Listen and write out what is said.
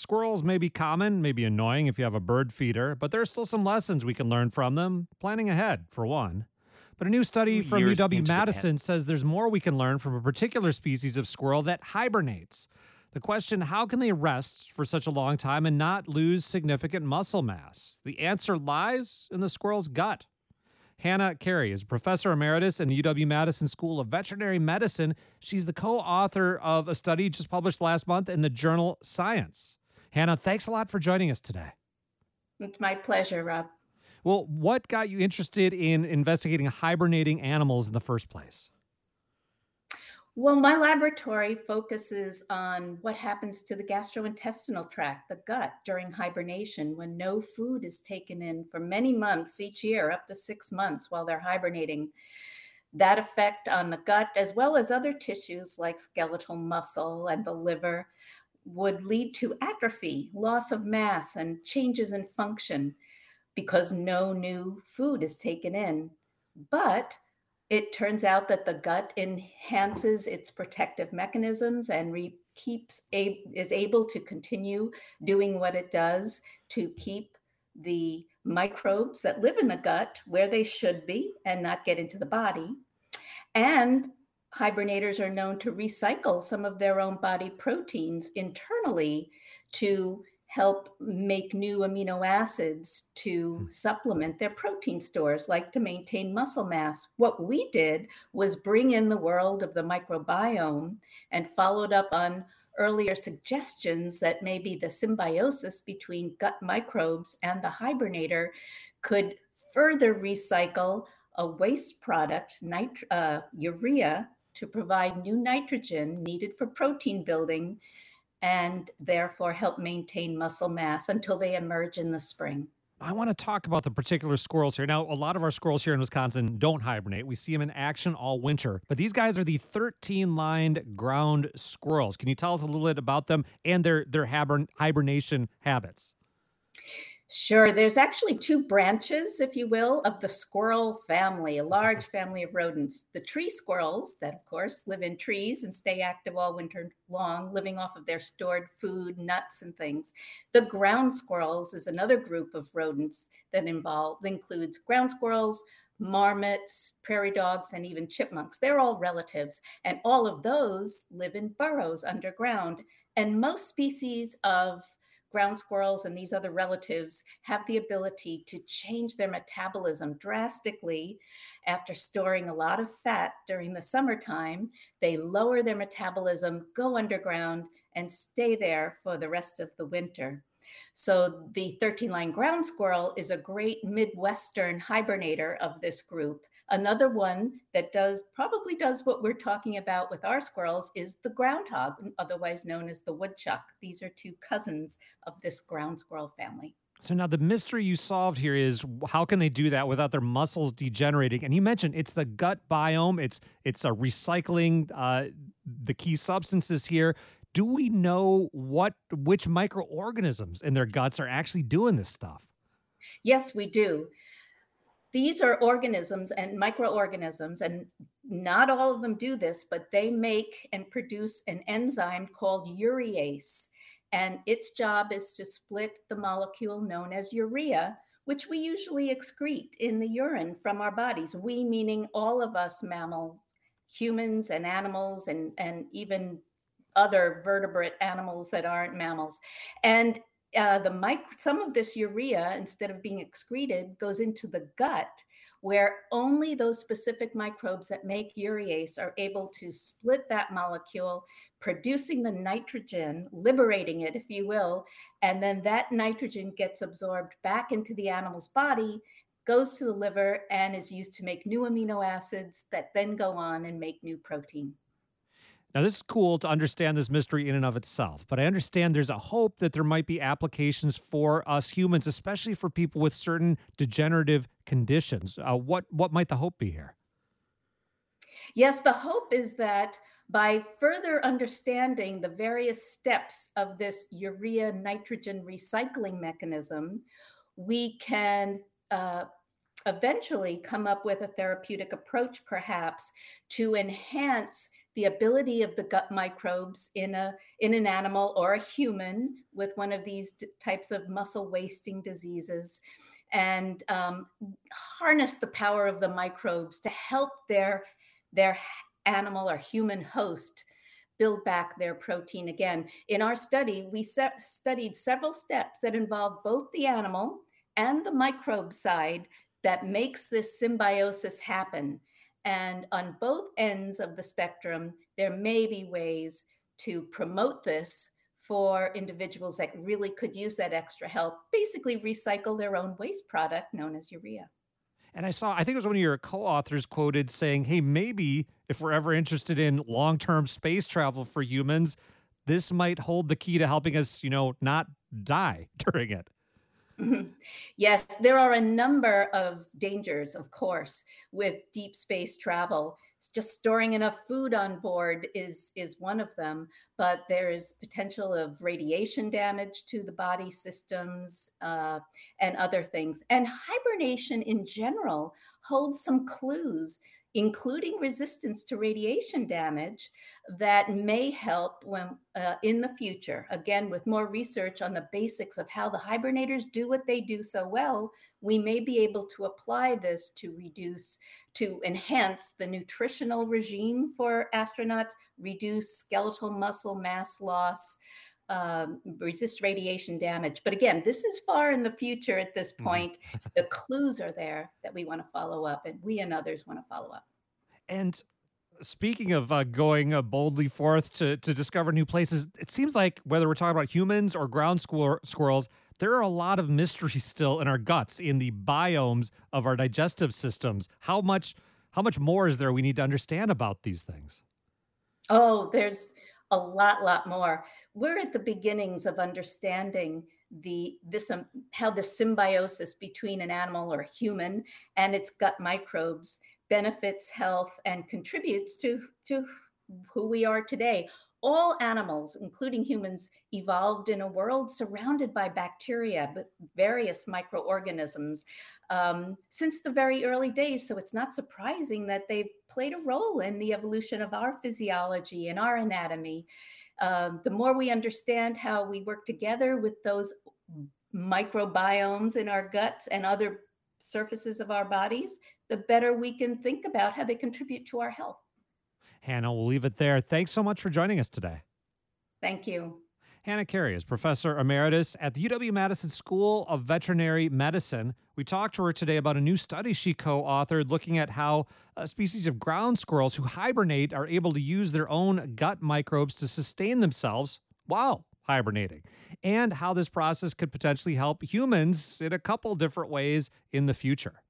Squirrels may be common, may be annoying if you have a bird feeder, but there are still some lessons we can learn from them, planning ahead, for one. But a new study 2 from years UW into the Madison says there's more we can learn from a particular species of squirrel that hibernates. The question, how can they rest for such a long time and not lose significant muscle mass? The answer lies in the squirrel's gut. Hannah Carey is professor emeritus in the UW Madison School of Veterinary Medicine. She's the co author of a study just published last month in the journal Science. Hannah, thanks a lot for joining us today. It's my pleasure, Rob. Well, what got you interested in investigating hibernating animals in the first place? Well, my laboratory focuses on what happens to the gastrointestinal tract, the gut, during hibernation when no food is taken in for many months each year, up to 6 months while they're hibernating. That effect on the gut, as well as other tissues like skeletal muscle and the liver, would lead to atrophy, loss of mass, and changes in function because no new food is taken in. But it turns out that the gut enhances its protective mechanisms and is able to continue doing what it does to keep the microbes that live in the gut where they should be and not get into the body. And hibernators are known to recycle some of their own body proteins internally to help make new amino acids to supplement their protein stores, like to maintain muscle mass. What we did was bring in the world of the microbiome and followed up on earlier suggestions that maybe the symbiosis between gut microbes and the hibernator could further recycle a waste product, urea, to provide new nitrogen needed for protein building and therefore help maintain muscle mass until they emerge in the spring. I want to talk about the particular squirrels here. Now, a lot of our squirrels here in Wisconsin don't hibernate. We see them in action all winter. But these guys are the 13-lined ground squirrels. Can you tell us a little bit about them and their hibernation habits? Sure. There's actually two branches, if you will, of the squirrel family, a large family of rodents. The tree squirrels, that of course live in trees and stay active all winter long, living off of their stored food, nuts, and things. The ground squirrels is another group of rodents that includes ground squirrels, marmots, prairie dogs, and even chipmunks. They're all relatives, and all of those live in burrows underground. And most species of ground squirrels and these other relatives have the ability to change their metabolism drastically after storing a lot of fat during the summertime. They lower their metabolism, go underground, and stay there for the rest of the winter. So the 13-line ground squirrel is a great Midwestern hibernator of this group. Another one that probably does what we're talking about with our squirrels is the groundhog, otherwise known as the woodchuck. These are two cousins of this ground squirrel family. So now the mystery you solved here is how can they do that without their muscles degenerating? And you mentioned it's the gut biome. It's a recycling the key substances here. Do we know which microorganisms in their guts are actually doing this stuff? Yes, we do. These are organisms and microorganisms, and not all of them do this, but they make and produce an enzyme called urease. And its job is to split the molecule known as urea, which we usually excrete in the urine from our bodies. We, meaning all of us mammals, humans and animals, and even other vertebrate animals that aren't mammals. And some of this urea, instead of being excreted, goes into the gut, where only those specific microbes that make urease are able to split that molecule, producing the nitrogen, liberating it, if you will, and then that nitrogen gets absorbed back into the animal's body, goes to the liver, and is used to make new amino acids that then go on and make new protein. Now, this is cool to understand this mystery in and of itself, but I understand there's a hope that there might be applications for us humans, especially for people with certain degenerative conditions. What might the hope be here? Yes, the hope is that by further understanding the various steps of this urea nitrogen recycling mechanism, we can eventually come up with a therapeutic approach, perhaps, to enhance the ability of the gut microbes in an animal or a human with one of these types of muscle wasting diseases, and harness the power of the microbes to help their animal or human host build back their protein again. In our study, we studied several steps that involve both the animal and the microbe side that makes this symbiosis happen. And on both ends of the spectrum, there may be ways to promote this for individuals that really could use that extra help, basically recycle their own waste product known as urea. And I think it was one of your co-authors quoted saying, hey, maybe if we're ever interested in long-term space travel for humans, this might hold the key to helping us, not die during it. Mhm. Yes, there are a number of dangers, of course, with deep space travel. Just storing enough food on board is one of them, but there is potential of radiation damage to the body systems and other things. And hibernation in general holds some clues, including resistance to radiation damage, that may help when in the future. Again, with more research on the basics of how the hibernators do what they do so well, we may be able to apply this to enhance the nutritional regime for astronauts, reduce skeletal muscle mass loss, resist radiation damage. But again, this is far in the future at this Mhm. point. The clues are there that we want to follow up, and we and others want to follow up. And speaking of going boldly forth to discover new places, it seems like whether we're talking about humans or squirrels, there are a lot of mysteries still in our guts, in the biomes of our digestive systems. How much more is there we need to understand about these things? Oh, there's a lot more. We're at the beginnings of understanding how the symbiosis between an animal or a human and its gut microbes benefits health and contributes to who we are today. All animals, including humans, evolved in a world surrounded by bacteria, but various microorganisms since the very early days. So it's not surprising that they've played a role in the evolution of our physiology and our anatomy. The more we understand how we work together with those microbiomes in our guts and other surfaces of our bodies, the better we can think about how they contribute to our health. Hannah, we'll leave it there. Thanks so much for joining us today. Thank you. Hannah Carey is Professor Emeritus at the UW-Madison School of Veterinary Medicine. We talked to her today about a new study she co-authored looking at how species of ground squirrels who hibernate are able to use their own gut microbes to sustain themselves while hibernating, and how this process could potentially help humans in a couple different ways in the future.